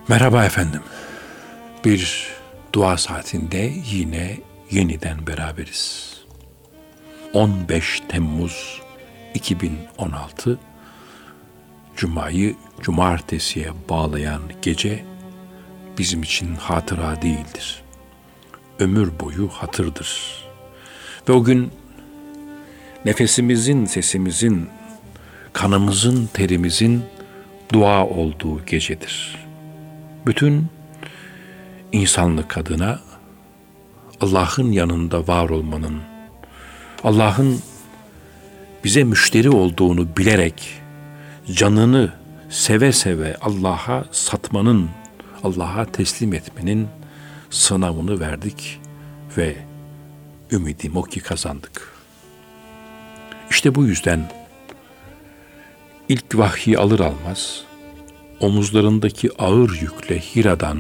Merhaba efendim. Bir dua saatinde yine yeniden beraberiz. 15 Temmuz 2016 Cuma'yı cumartesiye bağlayan gece bizim için hatıra değildir. Ömür boyu hatırdır. Ve o gün nefesimizin, sesimizin, kanımızın, terimizin dua olduğu gecedir. Bütün insanlık adına Allah'ın yanında var olmanın, Allah'ın bize müşteri olduğunu bilerek canını seve seve Allah'a satmanın, Allah'a teslim etmenin sınavını verdik ve ümidim o ki kazandık. İşte bu yüzden ilk vahyi alır almaz omuzlarındaki ağır yükle Hira'dan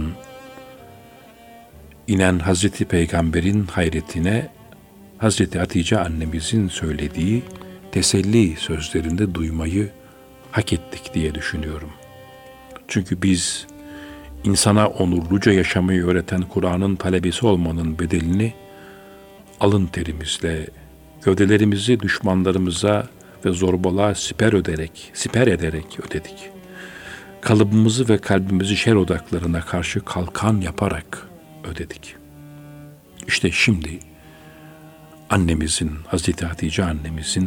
inen Hazreti Peygamber'in hayretine Hazreti Hatice annemizin söylediği teselli sözlerinde duymayı hak ettik diye düşünüyorum. Çünkü biz insana onurluca yaşamayı öğreten Kur'an'ın talebesi olmanın bedelini alın terimizle, gövdelerimizi düşmanlarımıza ve zorbalığa siper ederek ödedik. Kalıbımızı ve kalbimizi şer odaklarına karşı kalkan yaparak ödedik. İşte şimdi annemizin, Hazreti Hatice annemizin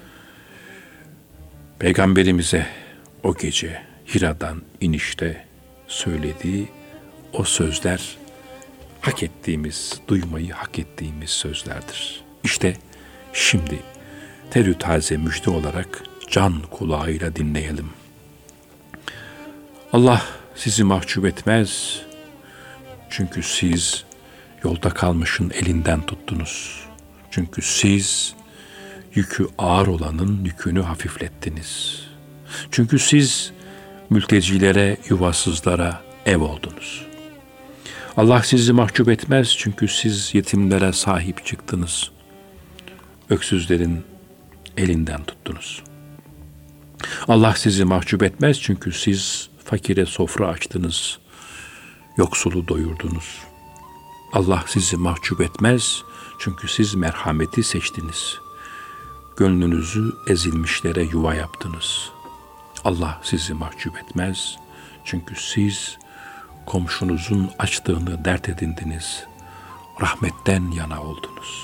Peygamberimize o gece Hira'dan inişte söylediği o sözler hak ettiğimiz, duymayı hak ettiğimiz sözlerdir. İşte şimdi terü taze müjde olarak can kulağıyla dinleyelim. Allah sizi mahcup etmez. Çünkü siz yolda kalmışın elinden tuttunuz. Çünkü siz yükü ağır olanın yükünü hafiflettiniz. Çünkü siz mültecilere, yuvasızlara ev oldunuz. Allah sizi mahcup etmez çünkü siz yetimlere sahip çıktınız. Öksüzlerin elinden tuttunuz. Allah sizi mahcup etmez çünkü siz fakire sofra açtınız, yoksulu doyurdunuz. Allah sizi mahcup etmez çünkü siz merhameti seçtiniz. Gönlünüzü ezilmişlere yuva yaptınız. Allah sizi mahcup etmez çünkü siz komşunuzun açlığını dert edindiniz. Rahmetten yana oldunuz.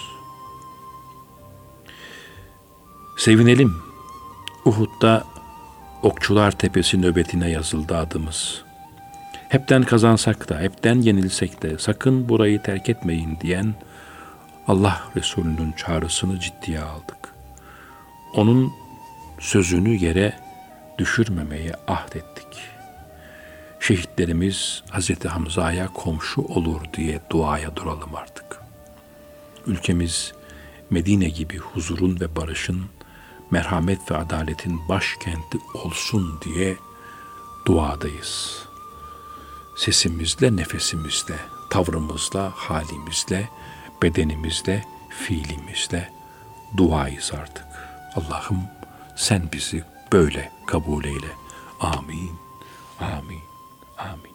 Sevinelim. Uhud'da Okçular Tepesi nöbetine yazıldı adımız. Hepten kazansak da, hepten yenilsek de sakın burayı terk etmeyin diyen Allah Resulü'nün çağrısını ciddiye aldık. Onun sözünü yere düşürmemeye ahdettik. Şehitlerimiz Hazreti Hamza'ya komşu olur diye duaya duralım artık. Ülkemiz Medine gibi huzurun ve barışın, merhamet ve adaletin başkenti olsun diye duadayız. Sesimizle, nefesimizle, tavrımızla, halimizle, bedenimizle, fiilimizle duayız artık. Allah'ım sen bizi böyle kabul eyle. Amin, amin, amin.